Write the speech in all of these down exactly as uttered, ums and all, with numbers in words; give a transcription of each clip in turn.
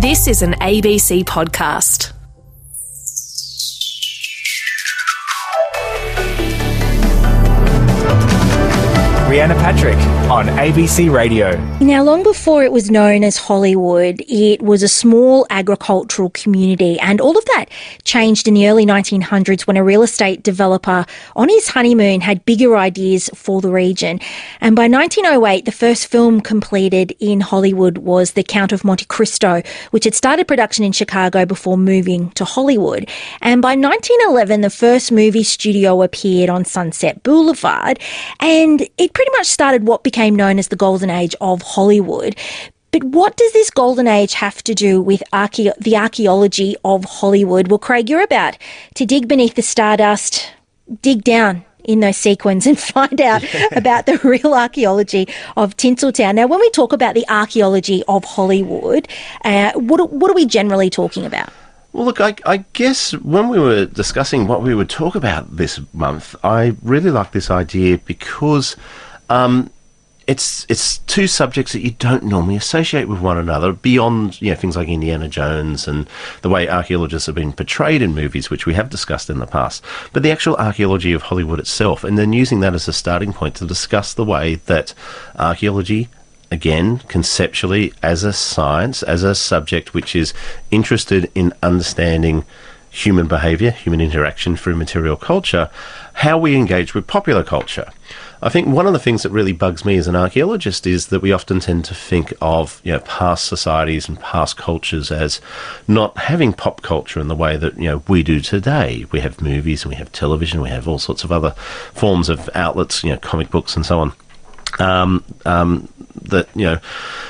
This is an A B C podcast. Rhianna Patrick on A B C Radio. Now, long before it was known as Hollywood, it was a small agricultural community, and all of that changed in the early nineteen hundreds when a real estate developer on his honeymoon had bigger ideas for the region. And by nineteen oh eight, the first film completed in Hollywood was The Count of Monte Cristo, which had started production in Chicago before moving to Hollywood. And by nineteen eleven, the first movie studio appeared on Sunset Boulevard, and it pretty much started what became known as the golden age of Hollywood. But what does this golden age have to do with archae- the archaeology of Hollywood? Well, Craig, you're about to dig beneath the stardust, dig down in those sequins and find out about the real archaeology of Tinseltown. Now, when we talk about the archaeology of Hollywood, uh, what, what are we generally talking about? Well, look, I, I guess when we were discussing what we would talk about this month, I really like this idea because um, it's it's two subjects that you don't normally associate with one another beyond, you know, things like Indiana Jones and the way archaeologists have been portrayed in movies, which we have discussed in the past. But the actual archaeology of Hollywood itself, and then using that as a starting point to discuss the way that archaeology, again, conceptually, as a science, as a subject which is interested in understanding human behaviour, human interaction through material culture, how we engage with popular culture. I think one of the things that really bugs me as an archaeologist is that we often tend to think of, you know, past societies and past cultures as not having pop culture in the way that, you know, we do today. We have movies and we have television, we have all sorts of other forms of outlets, you know, comic books and so on. Um, um, that, you know,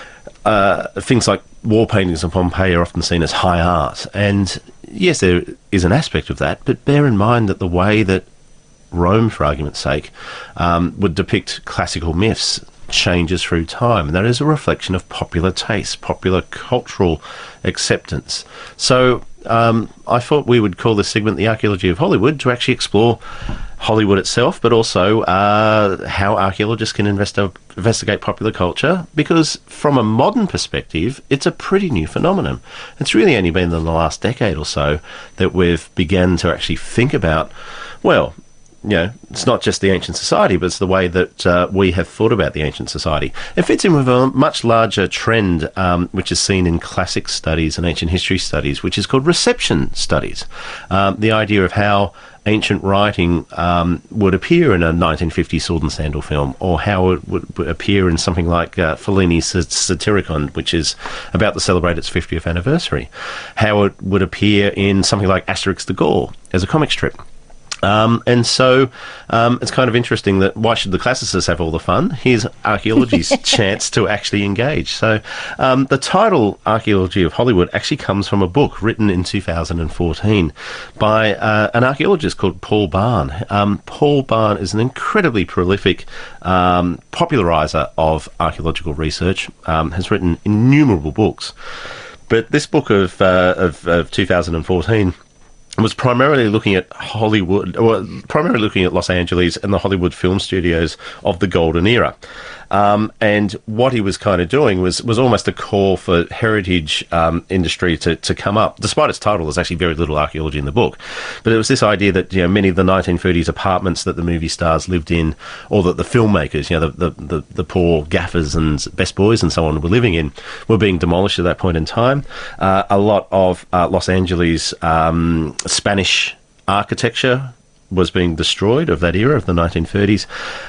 uh, things like wall paintings of Pompeii are often seen as high art. And yes, there is an aspect of that, but bear in mind that the way that Rome, for argument's sake, um, would depict classical myths changes through time. And that is a reflection of popular taste, popular cultural acceptance. So um, I thought we would call this segment The Archaeology of Hollywood to actually explore Hollywood itself, but also uh, how archaeologists can investi- investigate popular culture, because from a modern perspective, it's a pretty new phenomenon. It's really only been in the last decade or so that we've begun to actually think about, well, you know, it's not just the ancient society, but it's the way that uh, we have thought about the ancient society. It fits in with a much larger trend, um, which is seen in classic studies and ancient history studies, which is called reception studies. Um, the idea of how ancient writing um, would appear in a nineteen fifty sword and sandal film, or how it would, would appear in something like uh, Fellini's Satyricon, which is about to celebrate its fiftieth anniversary. How it would appear in something like Asterix the Gaul as a comic strip. Um, and so um, it's kind of interesting that why should the classicists have all the fun? Here's archaeology's chance to actually engage. So um, the title Archaeology of Hollywood actually comes from a book written in two thousand fourteen by uh, an archaeologist called Paul Barn. Um, Paul Barn is an incredibly prolific um, populariser of archaeological research, um, has written innumerable books. But this book of, uh, of, of two thousand fourteen was primarily looking at Hollywood, or primarily looking at Los Angeles and the Hollywood film studios of the golden era. Um, and what he was kind of doing was was almost a call for heritage um, industry to, to come up. Despite its title, there's actually very little archaeology in the book. But it was this idea that, you know, many of the nineteen thirties apartments that the movie stars lived in, or that the filmmakers, you know, the, the, the, the poor gaffers and best boys and so on were living in, were being demolished at that point in time. Uh, a lot of uh, Los Angeles um, Spanish architecture was being destroyed of that era, of the nineteen thirties.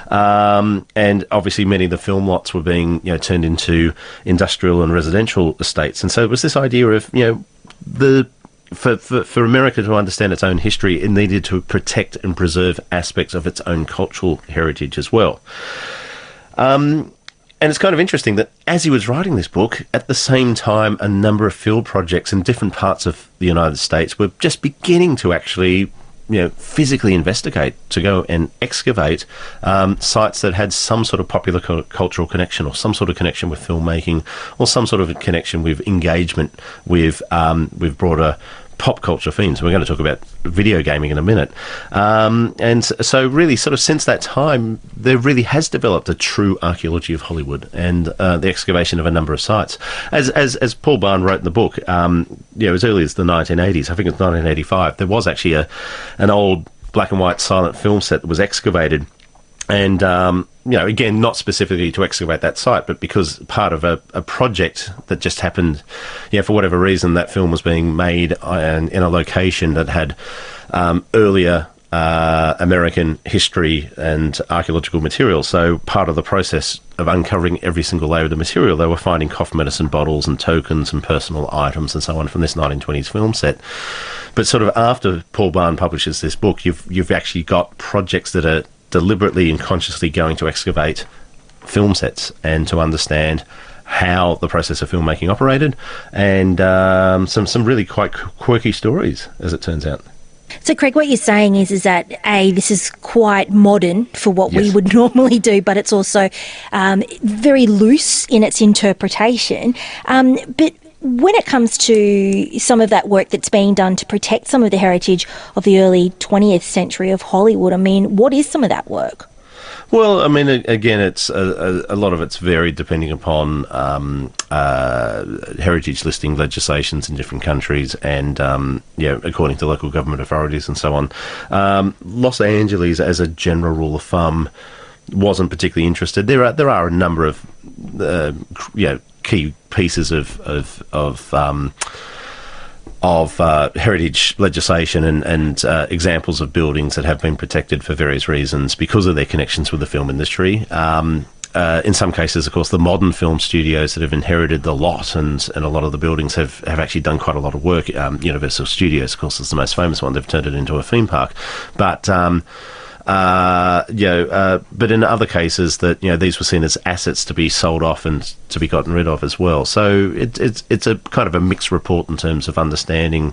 Um, and obviously many of the film lots were being, you know, turned into industrial and residential estates. And so it was this idea of, you know, the for, for, for America to understand its own history, it needed to protect and preserve aspects of its own cultural heritage as well. Um, and it's kind of interesting that as he was writing this book, at the same time, a number of field projects in different parts of the United States were just beginning to actually, you know, physically investigate, to go and excavate um, sites that had some sort of popular co- cultural connection, or some sort of connection with filmmaking, or some sort of connection with engagement with um, with broader pop culture fiends. We're going to talk about video gaming in a minute. Um, and so really sort of since that time, there really has developed a true archaeology of Hollywood and uh, the excavation of a number of sites. As as, as Paul Barn wrote in the book, um, you know, as early as the nineteen eighties, I think it's nineteen eighty-five, there was actually a an old black and white silent film set that was excavated. And, um, you know, again, not specifically to excavate that site, but because part of a, a project that just happened, you know, for whatever reason, that film was being made in, in a location that had um, earlier uh, American history and archaeological material. So part of the process of uncovering every single layer of the material, they were finding cough medicine bottles and tokens and personal items and so on from this nineteen twenties film set. But sort of after Paul Barn publishes this book, you've you've actually got projects that are deliberately and consciously going to excavate film sets and to understand how the process of filmmaking operated, and um, some some really quite quirky stories, as it turns out. So, Craig, what you're saying is is that, A, this is quite modern for what Yes. we would normally do, but it's also um, very loose in its interpretation. Um, but when it comes to some of that work that's being done to protect some of the heritage of the early twentieth century of Hollywood, I mean, what is some of that work? Well, I mean, a- again, it's a, a, a lot of it's varied depending upon um, uh, heritage listing legislations in different countries, and um, yeah, according to local government authorities and so on. Um, Los Angeles, as a general rule of thumb, wasn't particularly interested. There are there are a number of uh, you know, key pieces of of of um, of uh, heritage legislation and, and uh, examples of buildings that have been protected for various reasons because of their connections with the film industry. Um, uh, in some cases, of course, the modern film studios that have inherited the lot and, and a lot of the buildings have, have actually done quite a lot of work. Um, Universal Studios, of course, is the most famous one. They've turned it into a theme park. But... Um, Uh, you know, uh, but in other cases that, you know, these were seen as assets to be sold off and to be gotten rid of as well. So it, it's it's a kind of a mixed report in terms of understanding,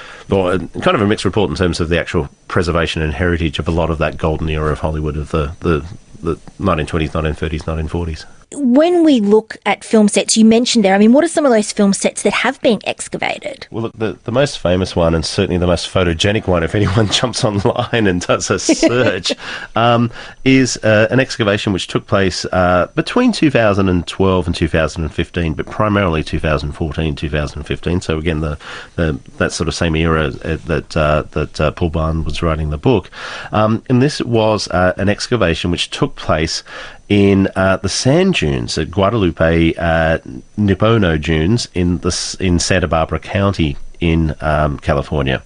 or kind of a mixed report in terms of the actual preservation and heritage of a lot of that golden era of Hollywood of the, the, the nineteen twenties, nineteen thirties, nineteen forties. When we look at film sets, you mentioned there, I mean, what are some of those film sets that have been excavated? Well, look, the, the most famous one, and certainly the most photogenic one, if anyone jumps online and does a search, um, is uh, an excavation which took place uh, between two thousand twelve and two thousand fifteen, but primarily two thousand fourteen, two thousand fifteen. So again, the, the that sort of same era uh, that uh, that uh, Paul Barn was writing the book. Um, and this was uh, an excavation which took place in uh, the sand dunes at Guadalupe uh, Nipono Dunes in the in Santa Barbara County in um, California.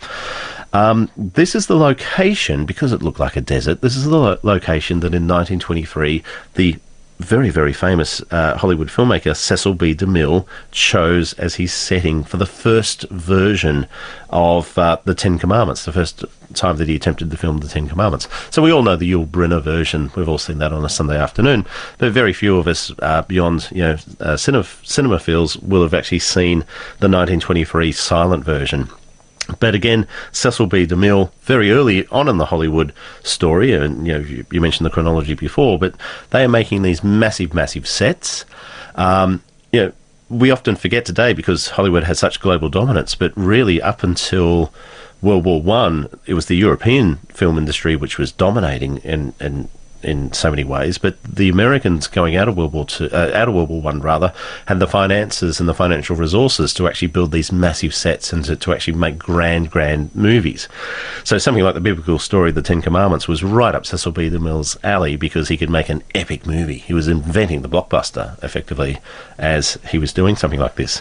Um, this is the location, because it looked like a desert, this is the lo- location that in nineteen twenty-three the very, very famous uh, Hollywood filmmaker Cecil B. DeMille chose as his setting for the first version of uh, the Ten Commandments, the first time that he attempted to film the Ten Commandments. So we all know the Yul Brynner version. We've all seen that on a Sunday afternoon, but very few of us uh, beyond, you know, uh, cinema, cinemaphiles will have actually seen the nineteen twenty-three silent version. But again, Cecil B. DeMille, very early on in the Hollywood story, and you know, you, you mentioned the chronology before, but they are making these massive, massive sets. Um, you know, we often forget today because Hollywood had such global dominance, but really up until World War One, it was the European film industry which was dominating and and in so many ways, but the Americans going out of World War Two, uh, out of World War One rather, had the finances and the financial resources to actually build these massive sets and to, to actually make grand, grand movies. So something like the biblical story, The Ten Commandments, was right up Cecil B. DeMille's alley because he could make an epic movie. He was inventing the blockbuster, effectively, as he was doing something like this.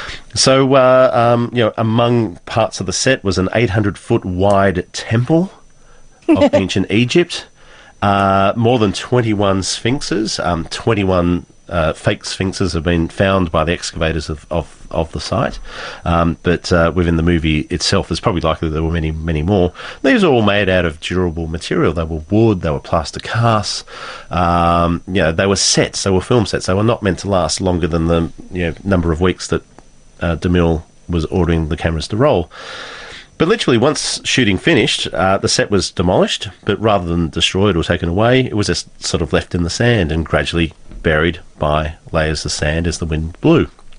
So, uh, um, you know, among parts of the set was an eight hundred foot wide temple of ancient Egypt. Uh, more than twenty-one sphinxes, um, twenty-one uh, fake sphinxes have been found by the excavators of, of, of the site. Um, but uh, within the movie itself, there's probably likely there were many, many more. These are all made out of durable material. They were wood, they were plaster casts. Um, you know, they were sets, they were film sets. They were not meant to last longer than the you know, number of weeks that uh, DeMille was ordering the cameras to roll. But literally, once shooting finished, uh, the set was demolished, but rather than destroyed or taken away, it was just sort of left in the sand and gradually buried by layers of sand as the wind blew.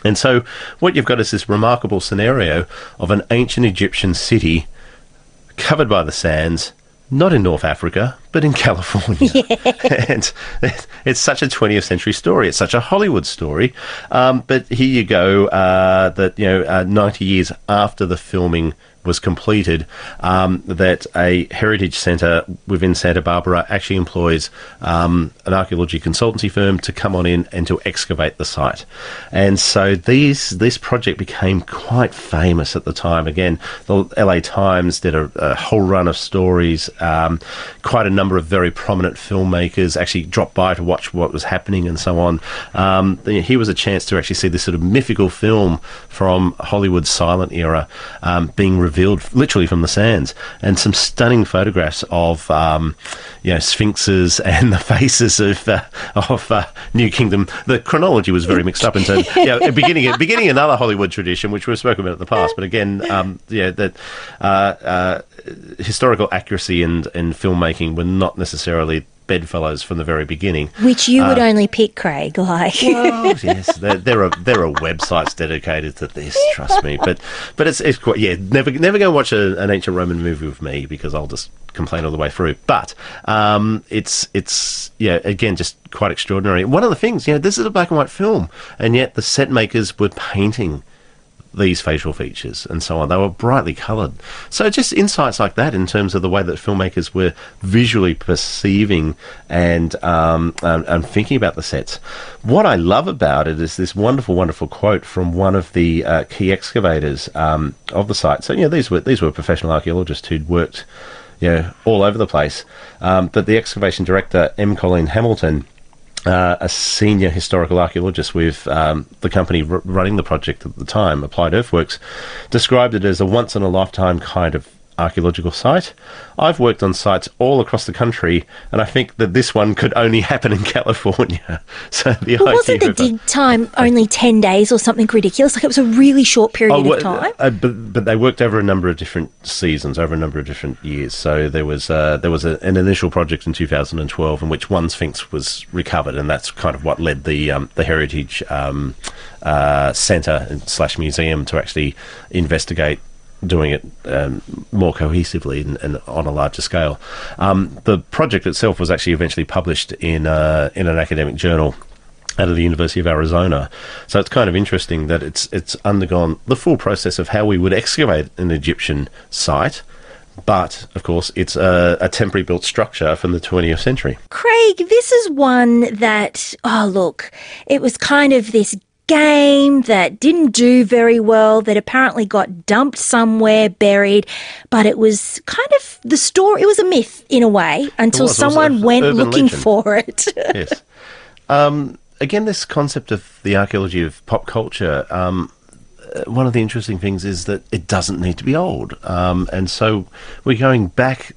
And so what you've got is this remarkable scenario of an ancient Egyptian city covered by the sands, not in North Africa, but in California. Yeah. And it's such a twentieth century story. It's such a Hollywood story. Um, but here you go, uh, that, you know, uh, ninety years after the filming was completed, um, that a heritage centre within Santa Barbara actually employs um, an archaeology consultancy firm to come on in and to excavate the site. And so these this project became quite famous at the time. Again, the L A Times did a, a whole run of stories. Um, quite a number of very prominent filmmakers actually dropped by to watch what was happening and so on. Um, here was a chance to actually see this sort of mythical film from Hollywood's silent era um, being revealed literally from the sands, and some stunning photographs of um, you know, sphinxes and the faces of uh, of uh, New Kingdom. The chronology was very mixed up into you know, beginning beginning another Hollywood tradition, which we've spoken about in the past. But again, um, yeah, that uh, uh, historical accuracy and and filmmaking were not necessarily bedfellows from the very beginning, which you would uh, only pick, Craig. Like, well, yes, there, there are there are websites dedicated to this. Trust me, but but it's it's quite yeah. Never never go and watch a, an ancient Roman movie with me, because I'll just complain all the way through. But um, it's it's yeah, again, just quite extraordinary. One of the things, you know, this is a black and white film, and yet the set makers were painting these facial features and so on. They were brightly coloured. So just insights like that in terms of the way that filmmakers were visually perceiving and, um, and, and thinking about the sets. What I love about it is this wonderful, wonderful quote from one of the uh, key excavators um, of the site. So, you know, these were, these were professional archaeologists who'd worked, you know, all over the place. Um, but the excavation director, M. Colleen Hamilton, Uh, a senior historical archaeologist with um, the company r- running the project at the time, Applied Earthworks, described it as a once-in-a-lifetime kind of archaeological site. I've worked on sites all across the country, and I think that this one could only happen in California. So the well, idea wasn't the of dig time only ten days or something ridiculous? Like, it was a really short period oh, well, of time. Uh, but, but they worked over a number of different seasons, over a number of different years. So there was uh, there was a, an initial project in two thousand twelve in which one sphinx was recovered, and that's kind of what led the um, the Heritage um, uh, Centre slash Museum to actually investigate doing it um, more cohesively and, and on a larger scale. Um, the project itself was actually eventually published in uh, in an academic journal out of the University of Arizona. So it's kind of interesting that it's it's undergone the full process of how we would excavate an Egyptian site, but of course it's a, a temporary built structure from the twentieth century. Craig, this is one that, oh look, it was kind of this game that didn't do very well, that apparently got dumped somewhere, buried, but it was kind of the story, it was a myth in a way until was, someone went looking legend. for it. Yes. Um, again, this concept of the archaeology of pop culture, um, one of the interesting things is that it doesn't need to be old. Um, and so we're going back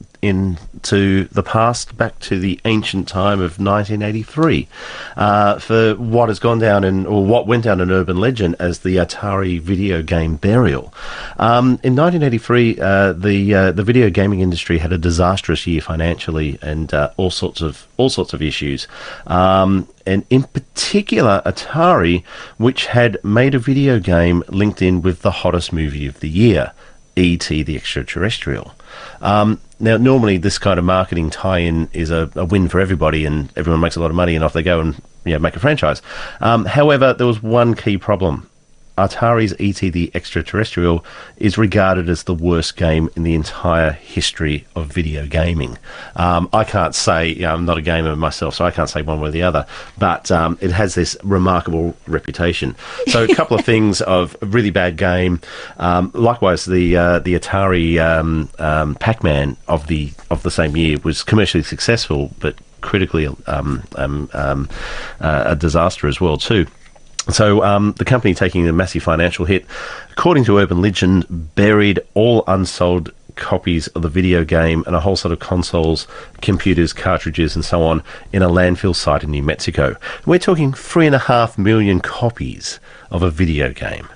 into the past, back to the ancient time of nineteen eighty-three, uh, for what has gone down in, or what went down in urban legend as the Atari video game burial. Um, in nineteen eighty-three, uh, the uh, the video gaming industry had a disastrous year financially, and uh, all sorts of all sorts of issues. Um, and in particular, Atari, which had made a video game linked in with the hottest movie of the year, E T the Extraterrestrial. Um, now, normally this kind of marketing tie-in is a, a win for everybody, and everyone makes a lot of money, and off they go and you know, make a franchise. Um, however, there was one key problem. Atari's E T the Extraterrestrial is regarded as the worst game in the entire history of video gaming. Um, I can't say, you know, I'm not a gamer myself, so I can't say one way or the other, but um, it has this remarkable reputation. So a couple of things of a really bad game. Um, likewise, the uh, the Atari um, um, Pac-Man of the of the same year was commercially successful, but critically um, um, um, uh, a disaster as well too. So um, the company, taking a massive financial hit, according to urban legend, buried all unsold copies of the video game and a whole set of consoles, computers, cartridges and so on in a landfill site in New Mexico. We're talking three and a half million copies of a video game.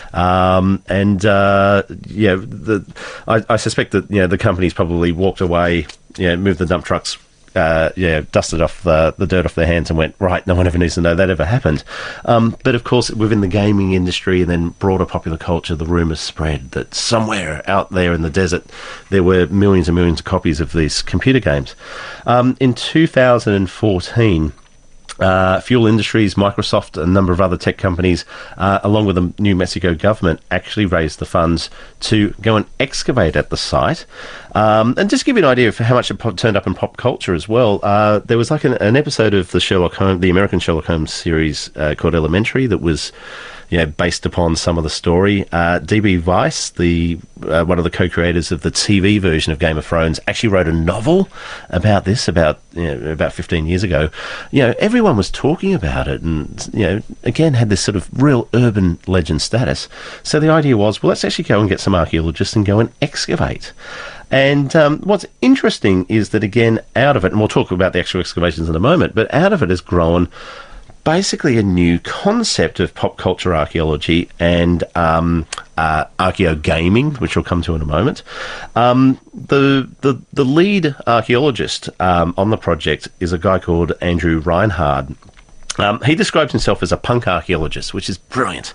Um, and, uh, yeah, the, I, I suspect that, you know, the company's probably walked away, you know, moved the dump trucks uh, yeah, dusted off the, the dirt off their hands and went, right, no one ever needs to know that ever happened. Um, but of course, within the gaming industry and then broader popular culture, the rumours spread that somewhere out there in the desert, there were millions and millions of copies of these computer games. Um, in two thousand fourteen, Uh, Fuel Industries, Microsoft, a number of other tech companies, uh, along with the New Mexico government, actually raised the funds to go and excavate at the site. Um, and just to give you an idea of how much it pop- turned up in pop culture as well, uh, there was like an, an episode of the Sherlock Holmes, the American Sherlock Holmes series uh, called Elementary that was, you know, based upon some of the story. Uh, D B Weiss, the uh, one of the co-creators of the T V version of Game of Thrones, actually wrote a novel about this about you know, about fifteen years ago. You know, everyone was talking about it, and you know, again, had this sort of real urban legend status. So the idea was, well, let's actually go and get some archaeologists and go and excavate. And um, what's interesting is that, again, out of it, and we'll talk about the actual excavations in a moment, but out of it has grown basically a new concept of pop culture archaeology and um, uh, archaeogaming, which we'll come to in a moment. Um, the, the the lead archaeologist um, on the project is a guy called Andrew Reinhard. Um, he describes himself as a punk archaeologist, which is brilliant.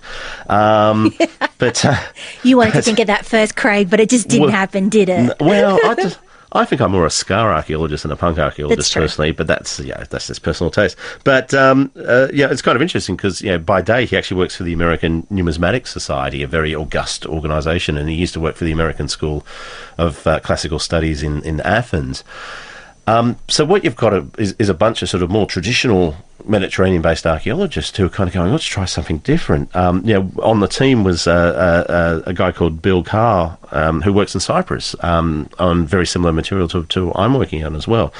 Um, but uh, you wanted to think of that first, Craig, but it just didn't well, happen, did it? N- well, I just. I think I'm more a ska archaeologist than a punk archaeologist That's personally, but that's yeah, that's just personal taste. But um, uh, yeah, it's kind of interesting because you know, by day he actually works for the American Numismatic Society, a very august organisation, and he used to work for the American School of uh, Classical Studies in in Athens. Um, so what you've got is, is a bunch of sort of more traditional Mediterranean-based archaeologists who are kind of going, let's try something different. Um, you know, on the team was uh, uh, a guy called Bill Carr, um, who works in Cyprus um, on very similar material to, to I'm working on as well.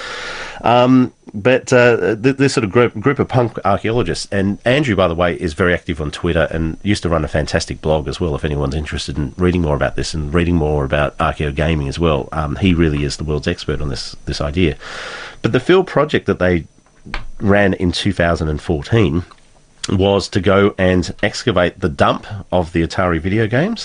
Um, but uh, th- this sort of group, group of punk archaeologists, and Andrew, by the way, is very active on Twitter and used to run a fantastic blog as well, if anyone's interested in reading more about this and reading more about archaeogaming as well. Um, he really is the world's expert on this, this idea. But the field project that they ran in two thousand fourteen was to go and excavate the dump of the Atari video games.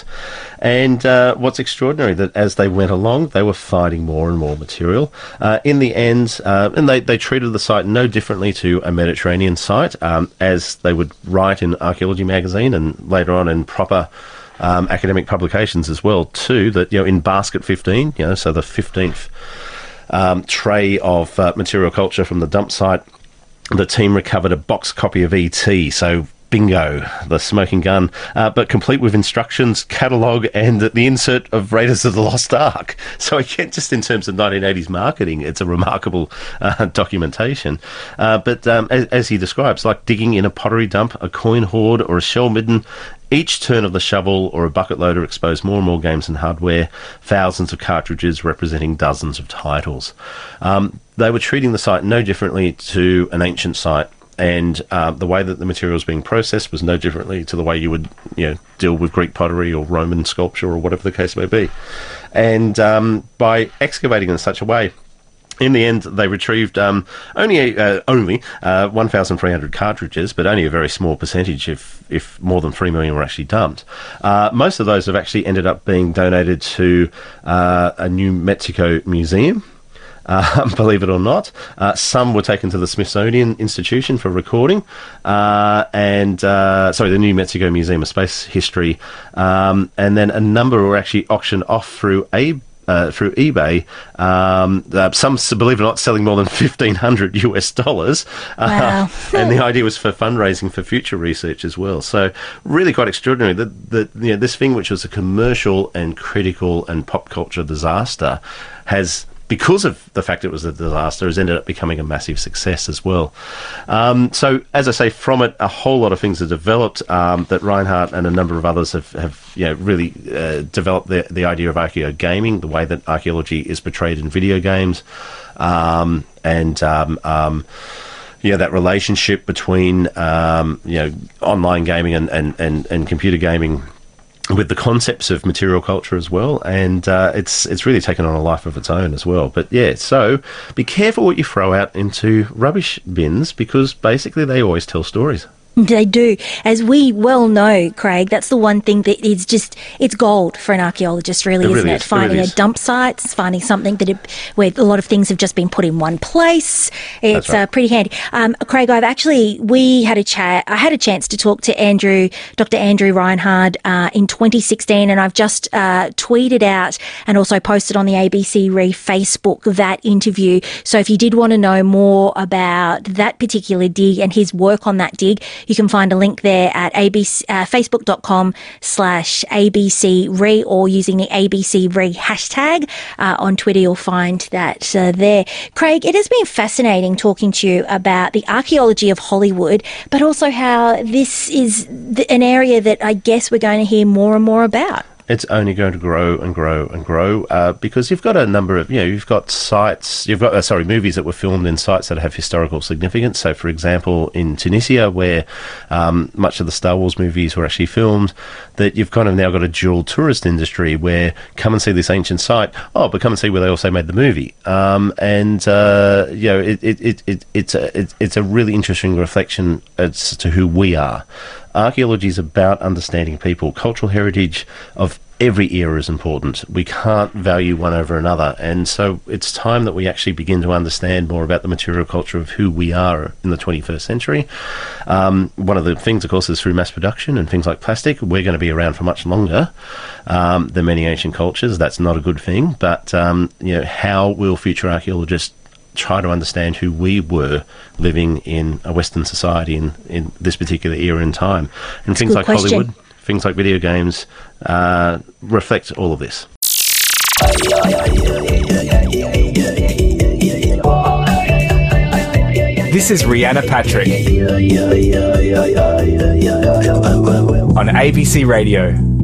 And uh, what's extraordinary, that as they went along, they were finding more and more material. Uh, in the end, uh, and they, they treated the site no differently to a Mediterranean site, um, as they would write in Archaeology magazine and later on in proper um, academic publications as well, too, that, you know, in Basket fifteen, you know, so the fifteenth um, tray of uh, material culture from the dump site, the team recovered a box copy of E T, so bingo, the smoking gun, uh, but complete with instructions, catalogue, and the insert of Raiders of the Lost Ark. So again, just in terms of nineteen eighties marketing, it's a remarkable uh, documentation. Uh, but um, as, as he describes, like digging in a pottery dump, a coin hoard, or a shell midden, each turn of the shovel or a bucket loader exposed more and more games and hardware, thousands of cartridges representing dozens of titles. Um, they were treating the site no differently to an ancient site, and uh, the way that the material was being processed was no differently to the way you would, you know, deal with Greek pottery or Roman sculpture or whatever the case may be. And um, by excavating in such a way, in the end, they retrieved um, only uh, only uh, one thousand three hundred cartridges, but only a very small percentage, if if more than three million were actually dumped. Uh, most of those have actually ended up being donated to uh, a New Mexico museum. Uh, believe it or not. Uh, some were taken to the Smithsonian Institution for recording, uh, and uh, sorry, the New Mexico Museum of Space History, um, and then a number were actually auctioned off through a Uh, through eBay. Um, uh, some, believe it or not, selling more than fifteen hundred US dollars. Wow. Uh, and the idea was for fundraising for future research as well. So really quite extraordinary that, that you know, this thing, which was a commercial and critical and pop culture disaster, has, because of the fact it was a disaster, has ended up becoming a massive success as well. Um, so, as I say, from it, a whole lot of things have developed um, that Reinhardt and a number of others have, have you know, really uh, developed the, the idea of archaeogaming, the way that archaeology is portrayed in video games, um, and um, um, yeah, that relationship between um, you know, online gaming and, and, and, and computer gaming, with the concepts of material culture as well, and uh, it's it's really taken on a life of its own as well. But yeah, so be careful what you throw out into rubbish bins, because basically they always tell stories. They do. As we well know, Craig, that's the one thing that is just, it's gold for an archaeologist, really, It isn't really it? is. It Finding really a is. dump site, finding something that it, where a lot of things have just been put in one place. It's That's right. uh, pretty handy. Um, Craig, I've actually, we had a chat, I had a chance to talk to Andrew, Doctor Andrew Reinhard uh, in twenty sixteen, and I've just uh, tweeted out and also posted on the A B C Re Facebook that interview. So if you did want to know more about that particular dig and his work on that dig, you can find a link there at A B C, uh, facebook.com slash ABCRe or using the A B C Re hashtag uh, on Twitter. You'll find that uh, there. Craig, it has been fascinating talking to you about the archaeology of Hollywood, but also how this is th- an area that I guess we're going to hear more and more about. It's only going to grow and grow and grow uh, because you've got a number of, you know, you've got sites, you've got, uh, sorry, movies that were filmed in sites that have historical significance. So, for example, in Tunisia, where um, much of the Star Wars movies were actually filmed, that you've kind of now got a dual tourist industry where come and see this ancient site, oh, but come and see where they also made the movie. Um, and, uh, you know, it, it, it, it, it's, a, it, it's a really interesting reflection as to who we are. Archaeology is about understanding people. Cultural heritage of every era is important. We can't value one over another. And so it's time that we actually begin to understand more about the material culture of who we are in the twenty-first century. Um, one of the things, of course, is through mass production and things like plastic. We're going to be around for much longer um, than many ancient cultures. That's not a good thing. But, um, you know, how will future archaeologists try to understand who we were living in a Western society in, in this particular era in time? And That's a things good like question. Hollywood, things like video games, uh, reflect all of this. This is Rihanna Patrick on A B C Radio.